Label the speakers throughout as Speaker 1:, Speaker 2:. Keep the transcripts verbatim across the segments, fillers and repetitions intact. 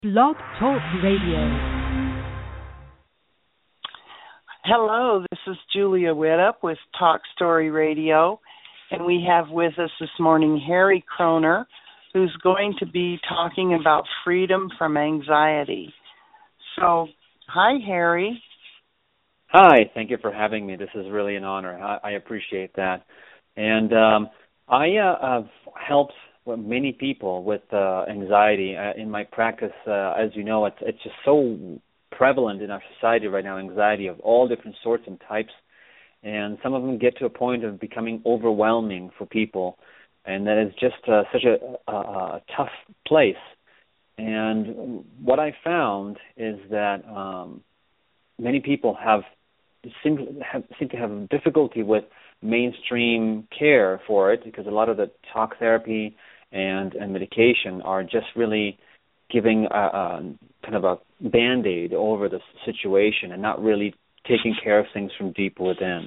Speaker 1: Blog Talk Radio.
Speaker 2: Hello, this is Julia Widup with Talk Story Radio, and we have with us this morning Harry Kroner, who's going to be talking about freedom from anxiety. So, hi, Harry.
Speaker 3: Hi, thank you for having me. This is really an honor. I, I appreciate that. And um, I uh, have helped many people with uh, anxiety uh, in my practice. Uh, as you know, it's, it's just so prevalent in our society right now, anxiety of all different sorts and types. And some of them get to a point of becoming overwhelming for people. And that is just uh, such a, a, a tough place. And what I found is that um, many people have seem, have seem to have difficulty with mainstream care for it, because a lot of the talk therapy and, and medication are just really giving a, a kind of a Band-Aid over the situation and not really taking care of things from deep within.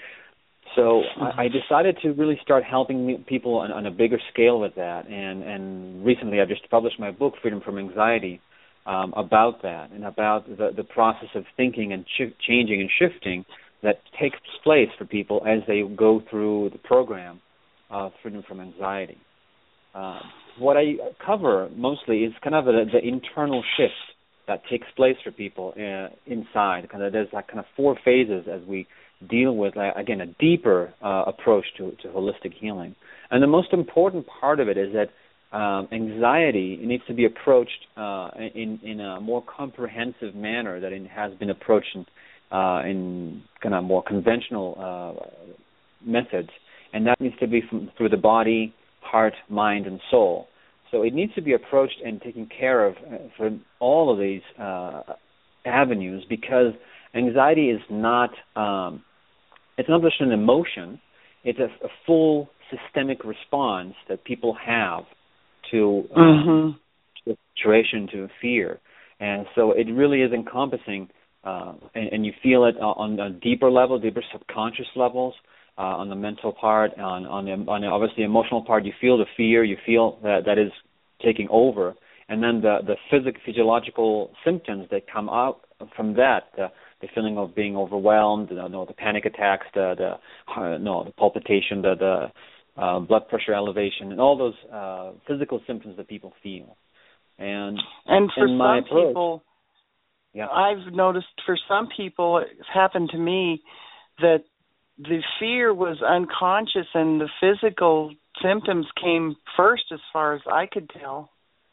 Speaker 3: So I, I decided to really start helping people on, on a bigger scale with that, and, and recently I've just published my book, Freedom from Anxiety, um, about that and about the, the process of thinking and ch- changing and shifting that takes place for people as they go through the program of Freedom from Anxiety. Uh, what I cover mostly is kind of a, the internal shift that takes place for people uh, inside. Kind of there's like kind of four phases as we deal with, uh, again, a deeper uh, approach to, to holistic healing. And the most important part of it is that um, anxiety needs to be approached uh, in, in a more comprehensive manner that it has been approached in, uh, in kind of more conventional uh, methods. And that needs to be from, through the body, heart, mind, and soul. So it needs to be approached and taken care of uh, for all of these uh, avenues, because anxiety is not um, it's not just an emotion. It's a, a full systemic response that people have to, um, mm-hmm. to a situation, to fear. And so it really is encompassing, uh, and, and you feel it on a deeper level, deeper subconscious levels, Uh, on the mental part, on on the, on the obviously emotional part. You feel the fear, you feel that that is taking over, and then the the physical, physiological symptoms that come out from that, the, the feeling of being overwhelmed, the, no, the panic attacks, the the uh, no, the palpitation, the the uh, blood pressure elevation, and all those uh, physical symptoms that people feel. And
Speaker 2: and for
Speaker 3: some
Speaker 2: approach, people,
Speaker 3: yeah.
Speaker 2: I've noticed for some people, it's happened to me that the fear was unconscious and the physical symptoms came first, as far as I could tell.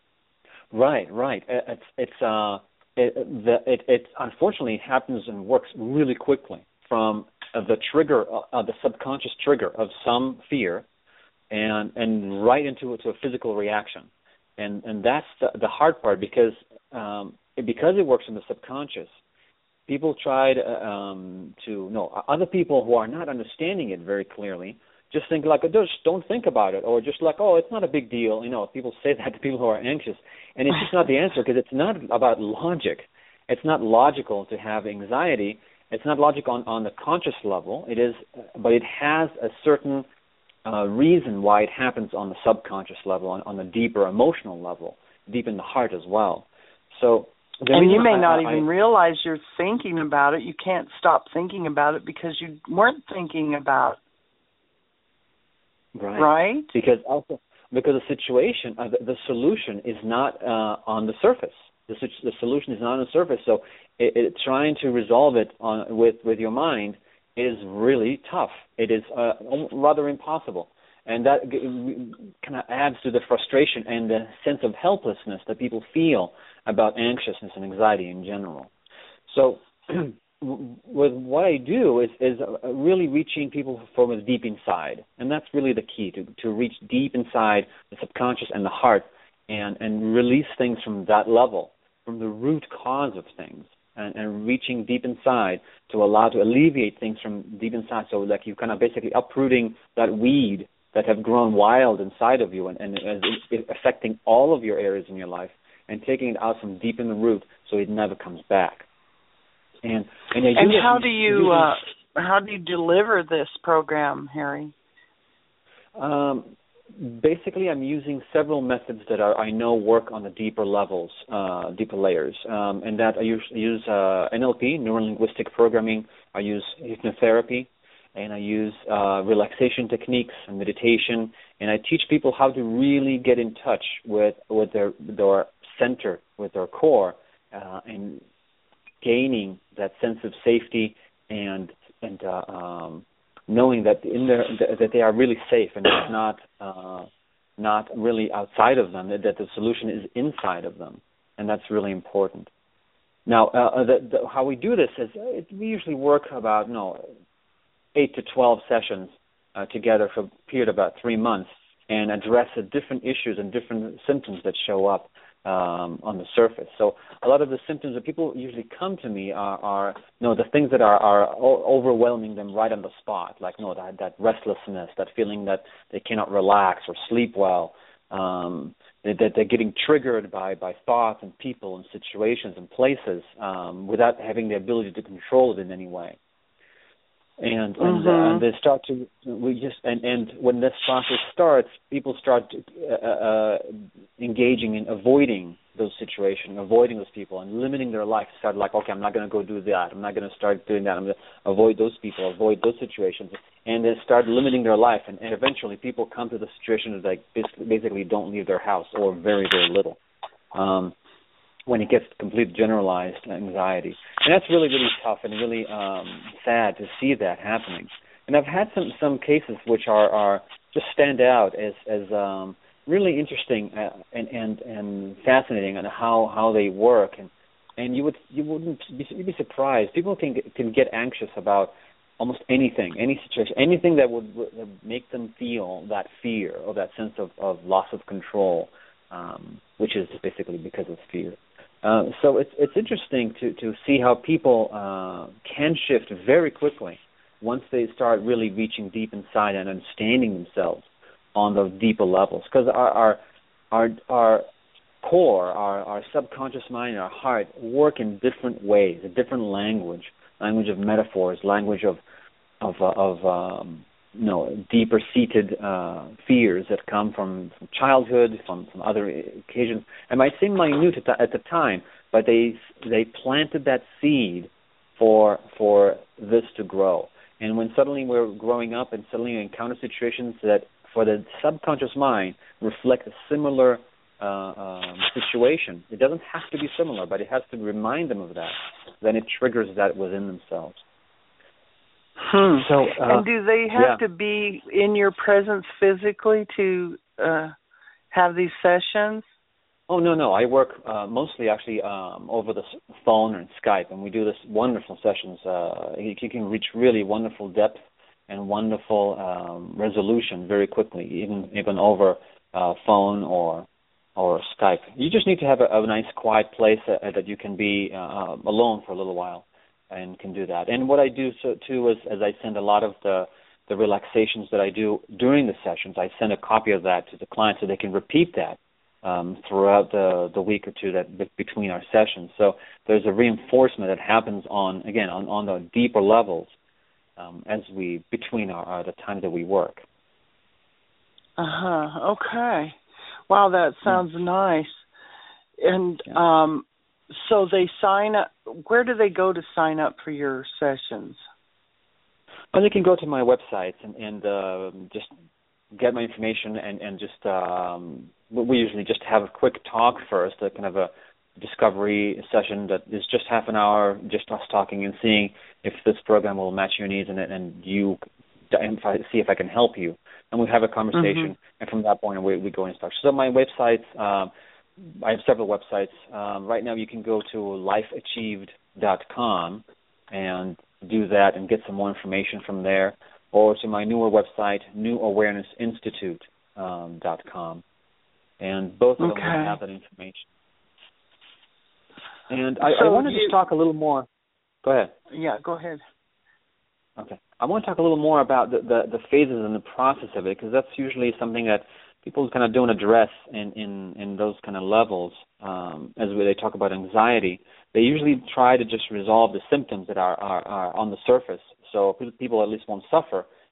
Speaker 3: Right, right. It's it's uh it the, it, it unfortunately happens and works really quickly from uh, the trigger, uh, the subconscious trigger of some fear, and and right into into a physical reaction, and and that's the, the hard part, because um because it works in the subconscious. People tried um, to, no, other people who are not understanding it very clearly just think like, just don't think about it, or just like, oh, it's not a big deal. You know, people say that to people who are anxious, and it's just not the answer, because it's not about logic. It's not logical to have anxiety. It's not logical on, on the conscious level. It is, but it has a certain uh, reason why it happens on the subconscious level, on, on the deeper emotional level, deep in the heart as well. So. The
Speaker 2: and you may
Speaker 3: I,
Speaker 2: not
Speaker 3: I,
Speaker 2: even
Speaker 3: I,
Speaker 2: realize you're thinking about it. You can't stop thinking about it because you weren't thinking about
Speaker 3: right.
Speaker 2: Right?
Speaker 3: Because also because the situation, uh, the, the solution is not uh, on the surface. The, the solution is not on the surface. So it, it, trying to resolve it on, with with your mind is really tough. It is uh, rather impossible. And that kind of adds to the frustration and the sense of helplessness that people feel about anxiousness and anxiety in general. So with what I do is, is really reaching people from deep inside. And that's really the key, to, to reach deep inside the subconscious and the heart, and, and release things from that level, from the root cause of things, and, and reaching deep inside to allow to alleviate things from deep inside. So like you kind of basically uprooting that weed that have grown wild inside of you, and, and is affecting all of your areas in your life, and taking it out from deep in the root so it never comes back. And and,
Speaker 2: and how do you uh, how do you deliver this program, Harry?
Speaker 3: Um, basically, I'm using several methods that are, I know work on the deeper levels, uh, deeper layers, um, and that I use, use uh, N L P, neuro-linguistic programming. I use hypnotherapy, and I use uh, relaxation techniques and meditation, and I teach people how to really get in touch with with their their center, with their core, uh, and gaining that sense of safety and and uh, um, knowing that in their that they are really safe and it's not uh, not really outside of them, that, that the solution is inside of them, and that's really important. Now, uh, the, the, how we do this is uh, we usually work about no eight to twelve sessions uh, together for a period of about three months and address the different issues and different symptoms that show up um, on the surface. So a lot of the symptoms that people usually come to me are, are you know, the things that are, are overwhelming them right on the spot, like you know, that, that restlessness, that feeling that they cannot relax or sleep well, um, that they're getting triggered by, by thoughts and people and situations and places um, without having the ability to control it in any way. And and,
Speaker 2: mm-hmm.
Speaker 3: uh, and they start to we just and, and when this process starts, people start uh, uh, engaging in avoiding those situations, avoiding those people, and limiting their life. Start like, okay, I'm not going to go do that. I'm not going to start doing that. I'm going to avoid those people, avoid those situations, and they start limiting their life. And, and eventually, people come to the situation that like basically don't leave their house or very very little. Um, when it gets complete generalized anxiety. And that's really, really tough and really um, sad to see that happening. And I've had some, some cases which are, are just stand out as, as um, really interesting uh, and, and, and fascinating on how, how they work. And, and you, would, you wouldn't be, you'd be surprised. People can, can get anxious about almost anything, any situation, anything that would, would make them feel that fear or that sense of, of loss of control, um, which is basically because of fear. Uh, so it's it's interesting to, to see how people uh, can shift very quickly once they start really reaching deep inside and understanding themselves on the deeper levels. Because our, our our our core, our, our subconscious mind, our heart work in different ways, a different language, language of metaphors, language of of of um, you know, deeper seated uh, fears that come from, from childhood, from, from other occasions. It might seem minute at the, at the time, but they they planted that seed for for this to grow. And when suddenly we're growing up and suddenly you encounter situations that for the subconscious mind reflect a similar uh, um, situation, it doesn't have to be similar, but it has to remind them of that. Then it triggers that within themselves.
Speaker 2: Hmm.
Speaker 3: So, uh,
Speaker 2: and do they have
Speaker 3: yeah.
Speaker 2: to be in your presence physically to uh, have these sessions?
Speaker 3: Oh, no, no. I work uh, mostly actually um, over the phone and Skype, and we do this wonderful sessions. Uh, you, you can reach really wonderful depth and wonderful um, resolution very quickly, even even over uh, phone or or Skype. You just need to have a, a nice quiet place uh, that you can be uh, alone for a little while. And can do that. And what I do so, too is, as I send a lot of the, the relaxations that I do during the sessions, I send a copy of that to the client so they can repeat that um, throughout the, the week or two that b- between our sessions. So there's a reinforcement that happens on, again, on, on the deeper levels um, as we, between our, uh, the time that we work.
Speaker 2: Uh-huh. Okay. Wow, that sounds yeah. nice. And yeah. um so they sign up. Where do they go to sign up for your sessions?
Speaker 3: Well, they can go to my website and, and uh, just get my information and, and just, um, we usually just have a quick talk first, a kind of a discovery session that is just half an hour, just us talking and seeing if this program will match your needs and, and you and see if I can help you. And we have a conversation, mm-hmm. and from that point we, we go and start. So my website, um, I have several websites. Um, right now you can go to life achieved dot com and do that and get some more information from there, or to my newer website, new awareness institute dot com. And both of
Speaker 2: okay.
Speaker 3: them will have that information. And I,
Speaker 2: so
Speaker 3: I want to
Speaker 2: you,
Speaker 3: just talk a little more. Go ahead.
Speaker 2: Yeah, go ahead.
Speaker 3: Okay. I want to talk a little more about the, the, the phases and the process of it, because that's usually something that people kind of don't address in, in, in those kind of levels. Um, as they talk about anxiety, they usually try to just resolve the symptoms that are, are, are on the surface, so people at least won't suffer,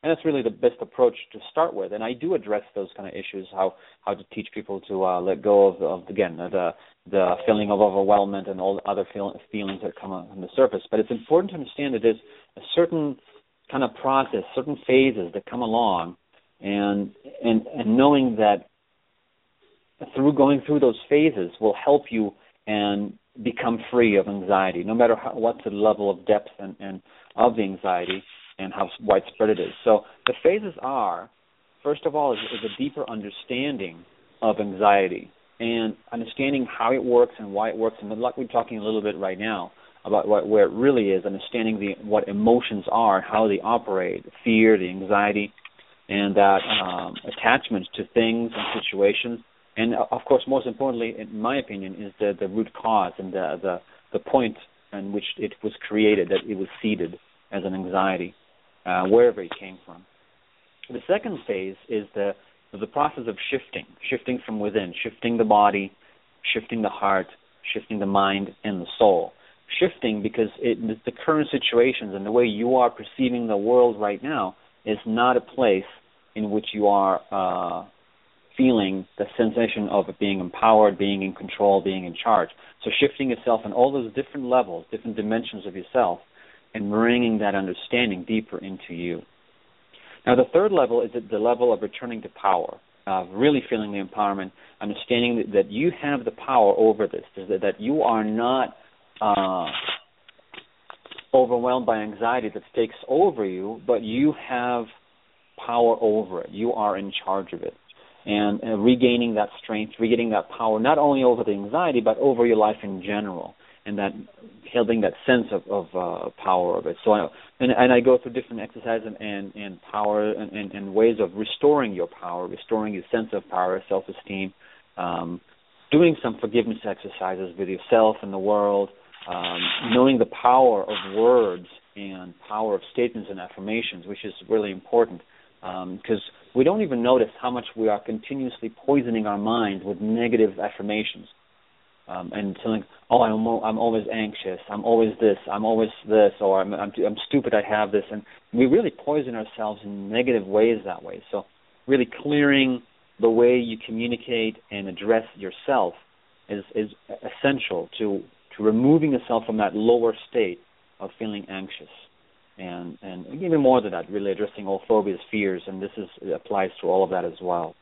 Speaker 3: And that's really the best approach to start with. And I do address those kind of issues, how how to teach people to uh, let go of, of again, the the feeling of overwhelmment and all the other feel, feelings that come on the surface. But it's important to understand that there's a certain kind of process, certain phases that come along, and and and knowing that through going through those phases will help you and become free of anxiety, no matter how, what's the level of depth and, and of the anxiety and how widespread it is. So the phases are, first of all, is, is a deeper understanding of anxiety and understanding how it works and why it works. And like we're talking a little bit right now about what, where it really is, understanding the what emotions are, how they operate, fear, the anxiety, and that um, attachment to things and situations. And, of course, most importantly, in my opinion, is the, the root cause and the, the the point in which it was created, that it was seeded as an anxiety, uh, wherever it came from. The second phase is the the process of shifting, shifting from within, shifting the body, shifting the heart, shifting the mind and the soul. Shifting because it, the current situations and the way you are perceiving the world right now is not a place in which you are uh, feeling the sensation of being empowered, being in control, being in charge. So shifting yourself on all those different levels, different dimensions of yourself, and bringing that understanding deeper into you. Now, the third level is at the level of returning to power, of really feeling the empowerment, understanding that, that you have the power over this, that, that you are not uh, overwhelmed by anxiety that takes over you, but you have power over it. You are in charge of it. And uh, regaining that strength, regaining that power, not only over the anxiety, but over your life in general, and that holding that sense of, of uh, power of it. So, I, and, and I go through different exercises and, and, and power and, and, and ways of restoring your power, restoring your sense of power, self-esteem, um, doing some forgiveness exercises with yourself and the world, um, knowing the power of words and power of statements and affirmations, which is really important. Because um, we don't even notice how much we are continuously poisoning our minds with negative affirmations, um, and telling, "Oh, I'm I'm always anxious. I'm always this. I'm always this. Or I'm I'm, I'm stupid. I have this." And we really poison ourselves in negative ways that way. So, really clearing the way you communicate and address yourself is is essential to to removing yourself from that lower state of feeling anxious. And, and even more than that, really addressing all phobias, fears, and this is it applies to all of that as well.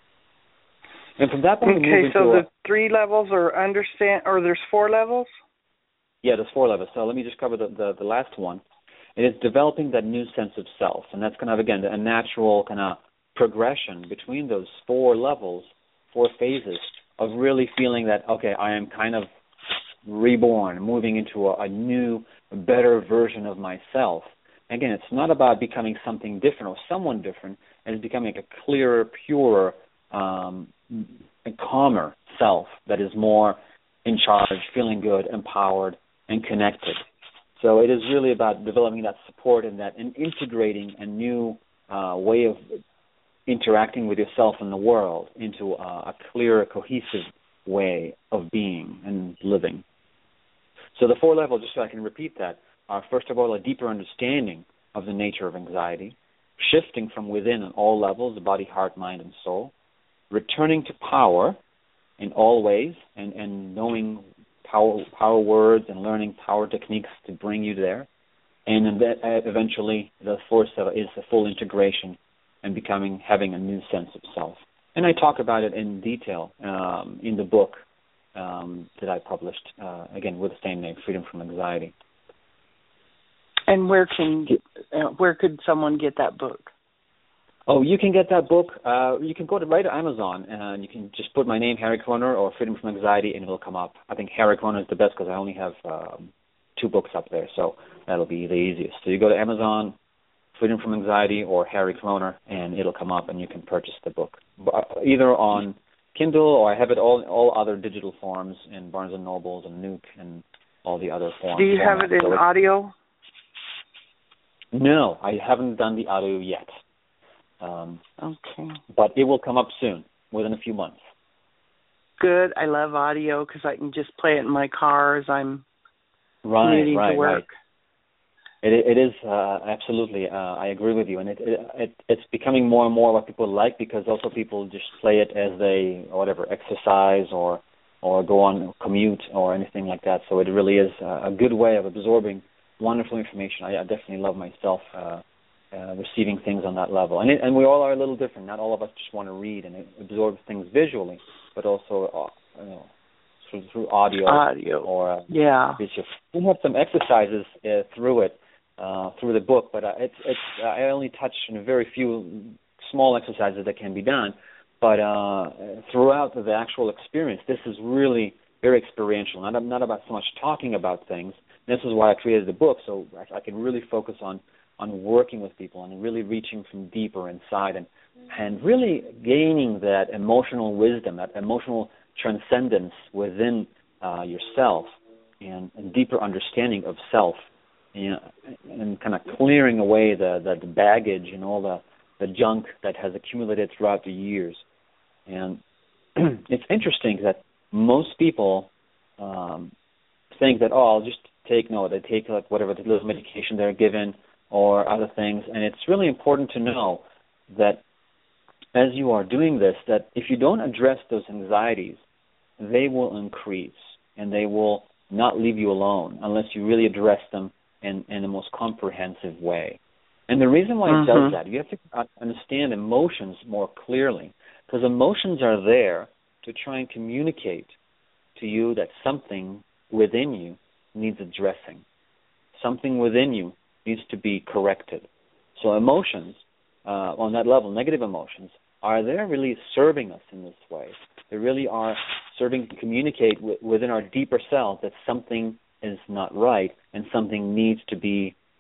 Speaker 3: And from that point,
Speaker 2: okay, so the
Speaker 3: a,
Speaker 2: three levels are understand, or there's four levels?
Speaker 3: Yeah, there's four levels. So let me just cover the, the, the last one. It is developing that new sense of self, and that's kind of, again, a natural kind of progression between those four levels, four phases of really feeling that, okay, I am kind of reborn, moving into a, a new, better version of myself. Again, it's not about becoming something different or someone different. It's becoming a clearer, purer, um, and calmer self that is more in charge, feeling good, empowered, and connected. So it is really about developing that support and that and integrating a new uh, way of interacting with yourself and the world into uh, a clearer, cohesive way of being and living. So the four levels, just so I can repeat that, are, first of all, a deeper understanding of the nature of anxiety, shifting from within on all levels, the body, heart, mind, and soul, returning to power in all ways, and, and knowing power, power words and learning power techniques to bring you there, and then eventually the fourth is the full integration and becoming, having a new sense of self. And I talk about it in detail um, in the book um, that I published, uh, again, with the same name, Freedom from Anxiety.
Speaker 2: And where can uh, where could someone get that book?
Speaker 3: Oh, you can get that book. Uh, you can go to right to Amazon, and you can just put my name, Harry Kroner, or Freedom from Anxiety, and it will come up. I think Harry Kroner is the best because I only have um, two books up there, so that'll be the easiest. So you go to Amazon, Freedom from Anxiety, or Harry Kroner, and it'll come up, and you can purchase the book either on Kindle, or I have it all all other digital forms in Barnes and Nobles and Nook and all the other forms.
Speaker 2: Do you have it in so audio?
Speaker 3: No, I haven't done the audio yet. Um,
Speaker 2: okay.
Speaker 3: But it will come up soon, within a few months.
Speaker 2: Good. I love audio because I can just play it in my car as I'm
Speaker 3: right,
Speaker 2: commuting
Speaker 3: right,
Speaker 2: to work.
Speaker 3: It, it is uh, absolutely. Uh, I agree with you, and it, it, it it's becoming more and more what people like, because also people just play it as they whatever exercise or or go on commute or anything like that. So it really is a good way of absorbing wonderful information. I, I definitely love myself uh, uh, receiving things on that level, and it, and we all are a little different. Not all of us just want to read and absorb things visually, but also uh, you know, through, through audio,
Speaker 2: audio
Speaker 3: or uh,
Speaker 2: yeah.
Speaker 3: visual. We have some exercises uh, through it. Uh, through the book, but uh, it's it's uh, I only touched on a very few small exercises that can be done. But uh, throughout the actual experience, this is really very experiential. Not not about so much talking about things. This is why I created the book, so I, I can really focus on on working with people and really reaching from deeper inside and and really gaining that emotional wisdom, that emotional transcendence within uh, yourself, and, and deeper understanding of self. You know, and kind of clearing away the, the, the baggage and all the, the junk that has accumulated throughout the years. And it's interesting that most people um, think that, oh, I'll just take, no, they take like whatever the little medication they're given or other things. And it's really important to know that as you are doing this, that if you don't address those anxieties, they will increase and they will not leave you alone unless you really address them In, in the most comprehensive way. And the reason why mm-hmm. it does that, you have to understand emotions more clearly, because emotions are there to try and communicate to you that something within you needs addressing. Something within you needs to be corrected. So emotions, uh, on that level, negative emotions, are there really serving us in this way. They really are serving to communicate w- within our deeper self that something is not right and something needs to be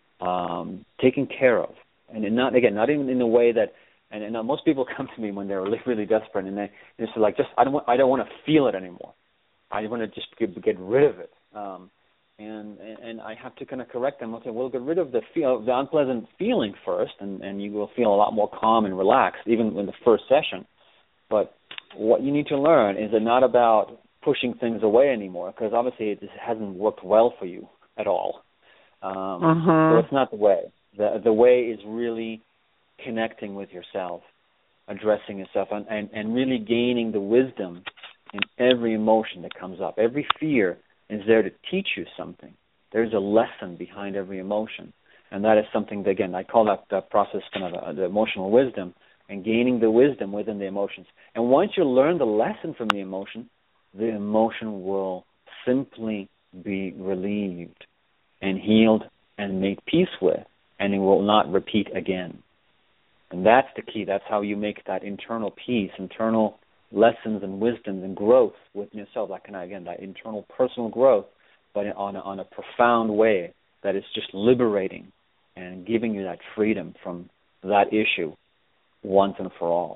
Speaker 3: um, taken care of. And not, again, not even in a way that, and, and most people come to me when they're really, really desperate and they, they're just like, just I don't want, I don't want to feel it anymore. I want to just get, get rid of it. Um, and, and and I have to kind of correct them. I'll say, well, get rid of the feel, the unpleasant feeling first, and, and you will feel a lot more calm and relaxed, even in the first session. But what you need to learn is that not about pushing things away anymore, because obviously it just hasn't worked well for you at all. Um,
Speaker 2: uh-huh.
Speaker 3: So it's not the way. The the way is really connecting with yourself, addressing yourself, and, and, and really gaining the wisdom in every emotion that comes up. Every fear is there to teach you something. There's a lesson behind every emotion, and that is something that, again, I call that, that process kind of uh, the emotional wisdom, and gaining the wisdom within the emotions. And once you learn the lesson from the emotion, the emotion will simply be relieved and healed and made peace with, and it will not repeat again. And that's the key. That's how you make that internal peace, internal lessons and wisdom and growth within yourself. That kind of, again, that internal personal growth, but on a, on a profound way that is just liberating and giving you that freedom from that issue once and for all.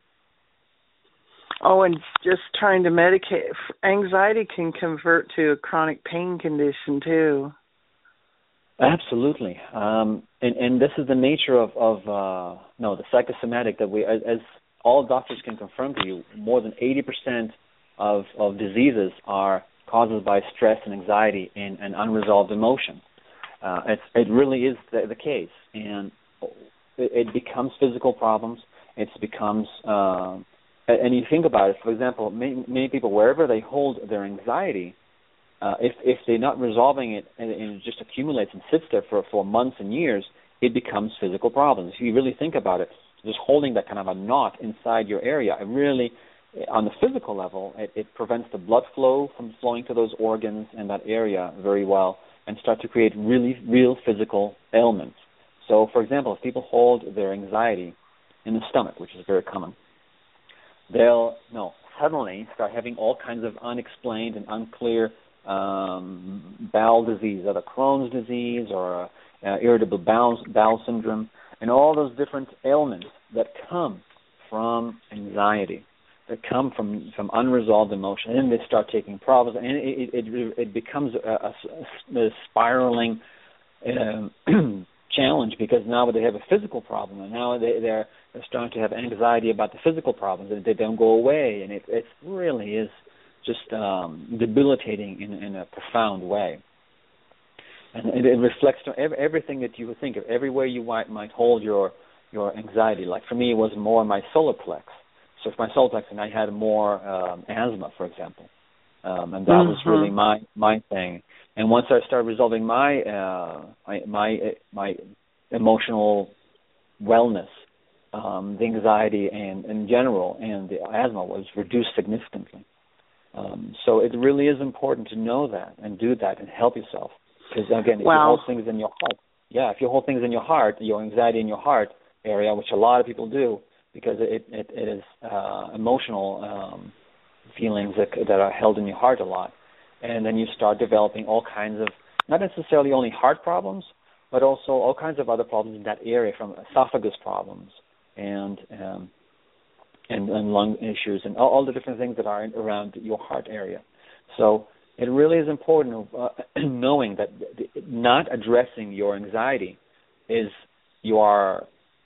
Speaker 2: Oh, and just trying to medicate. Anxiety can convert to a chronic pain condition, too.
Speaker 3: Absolutely. Um, and, and this is the nature of, of uh, no, the psychosomatic that we, as, as all doctors can confirm to you, more than eighty percent of, of diseases are caused by stress and anxiety and, and unresolved emotion. Uh, it's, it really is the, the case. And it, it becomes physical problems. It becomes... Uh, And you think about it, for example, many, many people, wherever they hold their anxiety, uh, if if they're not resolving it and, and it just accumulates and sits there for, for months and years, it becomes physical problems. If you really think about it, just holding that kind of a knot inside your area, it really, on the physical level, it, it prevents the blood flow from flowing to those organs and that area very well and start to create really real physical ailments. So, for example, if people hold their anxiety in the stomach, which is very common, they'll no suddenly start having all kinds of unexplained and unclear um, bowel disease, either Crohn's disease or uh, irritable bowel, bowel syndrome, and all those different ailments that come from anxiety, that come from, from unresolved emotion. And then they start taking problems, and it, it, it becomes a, a, a spiraling um, challenge, because now they have a physical problem, and now they, they're, they're starting to have anxiety about the physical problems, and they don't go away, and it, it really is just um, debilitating in, in a profound way. and it, it reflects to every, everything that you would think of, everywhere you might, might hold your your anxiety. Like for me, it was more my solar plex. So for my solar plex, and I had more um, asthma, for example, um, and that mm-hmm. was really my my thing. And once I started resolving my uh, my my, my emotional wellness, um, the anxiety and in general, and the asthma was reduced significantly. Um, so it really is important to know that and do that and help yourself. Because again, if wow. you hold things in your heart, yeah, if you hold things in your heart, your anxiety in your heart area, which a lot of people do, because it it, it is uh, emotional um, feelings that that are held in your heart a lot. And then you start developing all kinds of, not necessarily only heart problems, but also all kinds of other problems in that area, from esophagus problems and um, and, and lung issues and all, all the different things that are in, around your heart area. So it really is important uh, knowing that not addressing your anxiety is you are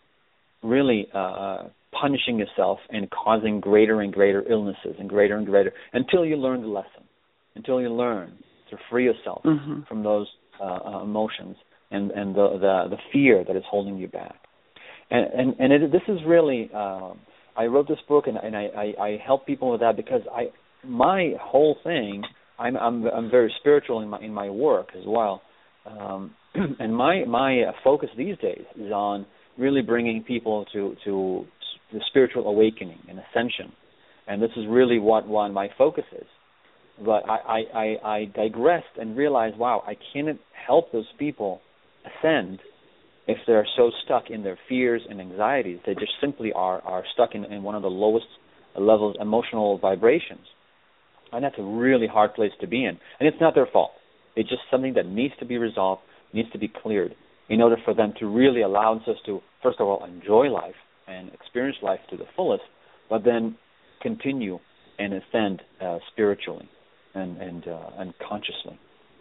Speaker 3: really uh, punishing yourself and causing greater and greater illnesses and greater and greater until you learn the lesson. Until you learn to free yourself mm-hmm. from those uh, emotions and, and the, the the fear that is holding you back. And and, and it, this is really, uh, I wrote this book and, and I, I, I help people with that because I my whole thing, I'm I'm, I'm very spiritual in my in my work as well. Um, and my my focus these days is on really bringing people to, to the spiritual awakening and ascension. And this is really what one my focus is. But I, I, I digressed and realized, wow, I can't help those people ascend if they're so stuck in their fears and anxieties. They just simply are, are stuck in, in one of the lowest levels emotional vibrations. And that's a really hard place to be in. And it's not their fault. It's just something that needs to be resolved, needs to be cleared in order for them to really allow themselves to, first of all, enjoy life and experience life to the fullest, but then continue and ascend uh, spiritually. And and, uh, and consciously.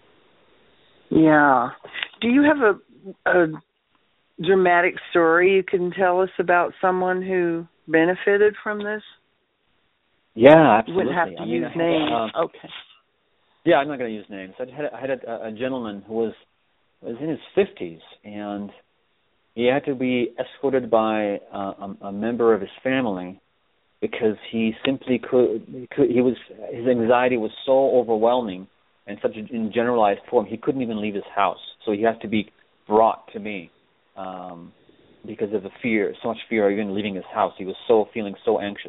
Speaker 2: Yeah. Do you have a, a dramatic story you can tell us about someone who benefited from this?
Speaker 3: Yeah, absolutely.
Speaker 2: You wouldn't have to I use mean, names. Uh,
Speaker 3: okay. Yeah, I'm not going to use names. I had, I had a, a gentleman who was was in his fifties, and he had to be escorted by uh, a, a member of his family because he simply could, he could, he was, his anxiety was so overwhelming and such a, in generalized form, he couldn't even leave his house. So he had to be brought to me um, because of the fear, so much fear of even leaving his house. He was so feeling so anxious.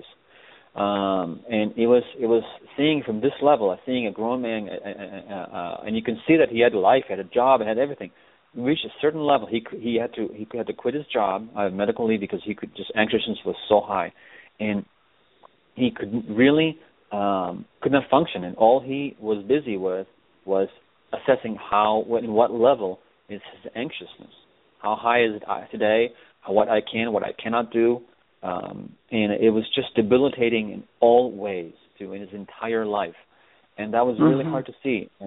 Speaker 3: Um, and it was it was seeing from this level, seeing a grown man, uh, uh, uh, and you can see that he had life, had a job, and had everything. He reached a certain level. He he had to he had to quit his job, uh, medical leave, because he could just anxiousness was so high, and he could really um, could not function. And all he was busy with was assessing how, what, in what level is his anxiousness. How high is it today? What I can, what I cannot do. Um, and it was just debilitating in all ways to in his entire life, and that was really mm-hmm. hard to see. And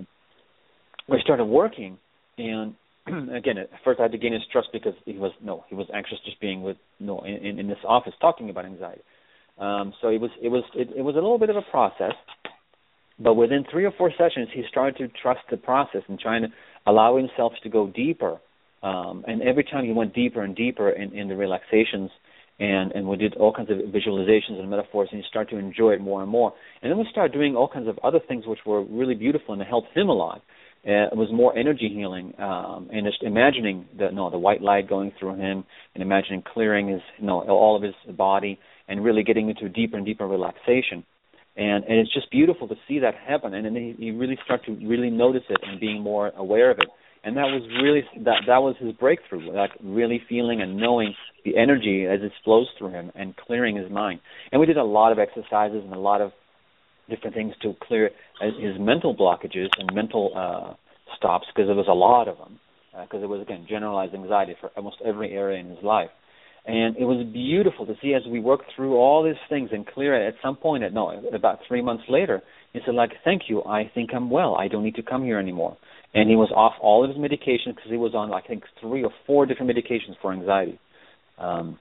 Speaker 3: we started working, and again, at first I had to gain his trust because he was no, he was anxious just being with no in, in this office talking about anxiety. Um, so it was it was it, it was a little bit of a process, but within three or four sessions, he started to trust the process and trying to allow himself to go deeper. Um, and every time he went deeper and deeper in, in the relaxations. And, and we did all kinds of visualizations and metaphors, and he started to enjoy it more and more. And then we started doing all kinds of other things which were really beautiful and helped him a lot. Uh, it was more energy healing, um, and just imagining the no the white light going through him, and imagining clearing his you know all of his body, and really getting into deeper and deeper relaxation. And and it's just beautiful to see that happen. And then he, he really started to really notice it and being more aware of it. And that was really that that was his breakthrough, like really feeling and knowing the energy as it flows through him and clearing his mind. And we did a lot of exercises and a lot of different things to clear his mental blockages and mental uh, stops, because there was a lot of them, because uh, it was, again, generalized anxiety for almost every area in his life. And it was beautiful to see as we worked through all these things and clear it. At some point, at, no, about three months later, he said, like, thank you, I think I'm well. I don't need to come here anymore. And he was off all of his medications because he was on, I think, three or four different medications for anxiety. Um,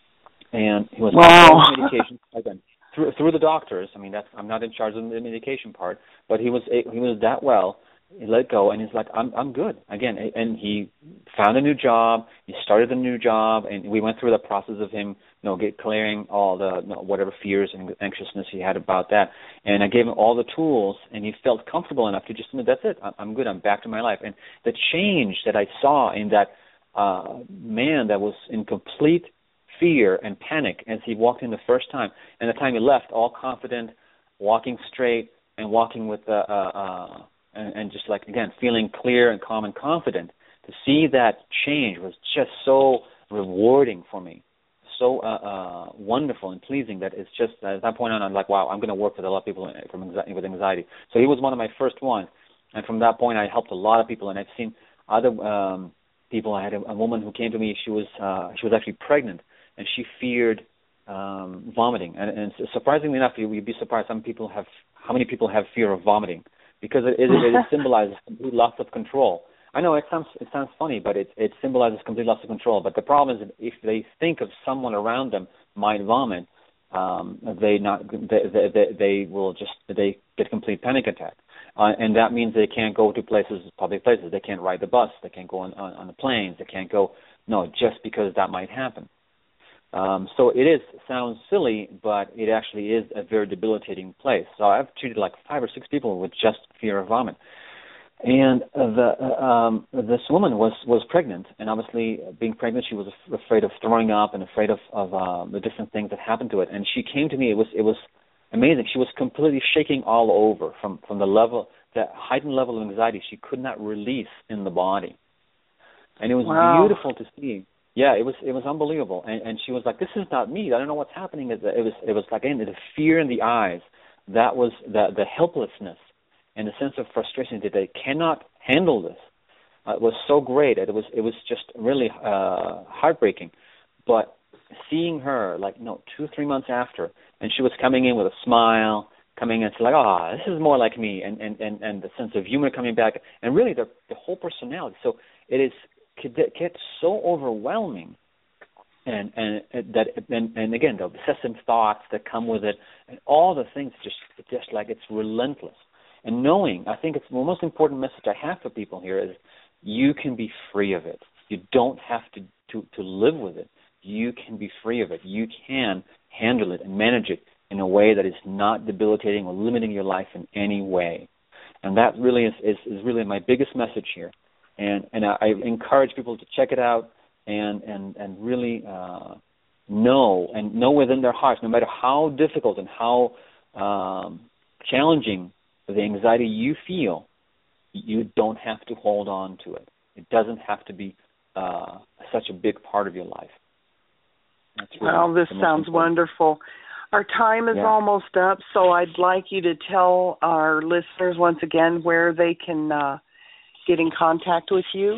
Speaker 3: and he was wow. off all his medications, again, through, through the doctors. I mean, that's, I'm not in charge of the medication part, but he was he was that well he let go, and he's like, I'm I'm good again. And he found a new job. He started a new job, and we went through the process of him, you know, get clearing all the you know, whatever fears and anxiousness he had about that. And I gave him all the tools, and he felt comfortable enough to just admit, that's it. I'm good. I'm back to my life. And the change that I saw in that uh, man that was in complete fear and panic as he walked in the first time, and the time he left, all confident, walking straight, and walking with, uh, uh, uh, and, and just like, again, feeling clear and calm and confident. To see that change was just so rewarding for me, so uh, uh, wonderful and pleasing that it's just, at that point on, I'm like, wow, I'm going to work with a lot of people from anxiety, with anxiety. So he was one of my first ones, and from that point, I helped a lot of people, and I've seen other um, people. I had a, a woman who came to me. She was uh, she was actually pregnant, and she feared um, vomiting. And, and surprisingly enough, you, you'd be surprised some people have how many people have fear of vomiting, because it, it, it symbolizes complete loss of control. I know it sounds it sounds funny, but it it symbolizes complete loss of control. But the problem is that if they think of someone around them might vomit, um, they not they, they they will just they get complete panic attack, uh, and that means they can't go to places, public places. They can't ride the bus. They can't go on on, on the planes. They can't go. No, just because that might happen. Um, so it is sounds silly, but it actually is a very debilitating place. So I've treated like five or six people with just fear of vomit. And the um, this woman was, was pregnant, and obviously being pregnant, she was af- afraid of throwing up and afraid of, of uh, the different things that happened to it. And she came to me. It was it was amazing. She was completely shaking all over from, from the level, that heightened level of anxiety she could not release in the body. And it was
Speaker 2: wow.
Speaker 3: beautiful to see. Yeah, it was it was unbelievable. And, and she was like, "This is not me. I don't know what's happening." It was it was like again, the fear in the eyes. That was the the helplessness. And the sense of frustration that they cannot handle this uh, was so great that it was it was just really uh, heartbreaking. But seeing her, like, no, two, three months after, and she was coming in with a smile, coming in, it's like, ah, oh, this is more like me, and, and, and, and the sense of humor coming back, and really the the whole personality. So it is it gets so overwhelming, and and that and, and again the obsessive thoughts that come with it, and all the things just just like it's relentless. And knowing, I think it's the most important message I have for people here is you can be free of it. You don't have to, to, to live with it. You can be free of it. You can handle it and manage it in a way that is not debilitating or limiting your life in any way. And that really is, is, is really my biggest message here. And and I, I encourage people to check it out and, and, and really uh, know, and know within their hearts, no matter how difficult and how um, challenging the anxiety you feel, you don't have to hold on to it. It doesn't have to be uh, such a big part of your life. That's really
Speaker 2: well, this sounds wonderful. Our time is
Speaker 3: yeah.
Speaker 2: almost up, so I'd like you to tell our listeners once again where they can uh, get in contact with you.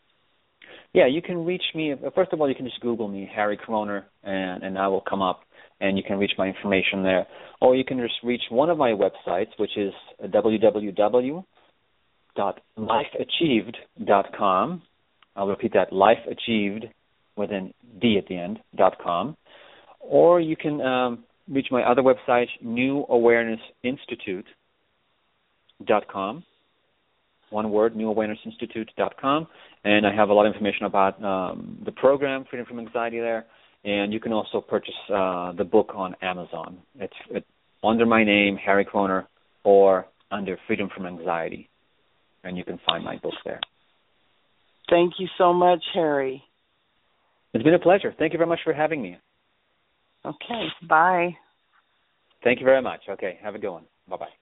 Speaker 3: Yeah, you can reach me. First of all, you can just Google me, Harry Kroner, and, and I will come up. And you can reach my information there. Or you can just reach one of my websites, which is w w w dot life achieved dot com. I'll repeat that, lifeachieved with an D at the end, dot com. Or you can um, reach my other website, new awareness institute dot com. One word, new awareness institute dot com. And I have a lot of information about um, the program, Freedom from Anxiety, there. And you can also purchase uh, the book on Amazon. It's, it's under my name, Harry Kroner, or under Freedom from Anxiety. And you can find my book there.
Speaker 2: Thank you so much, Harry.
Speaker 3: It's been a pleasure. Thank you very much for having me.
Speaker 2: Okay, bye.
Speaker 3: Thank you very much. Okay, have a good one. Bye-bye.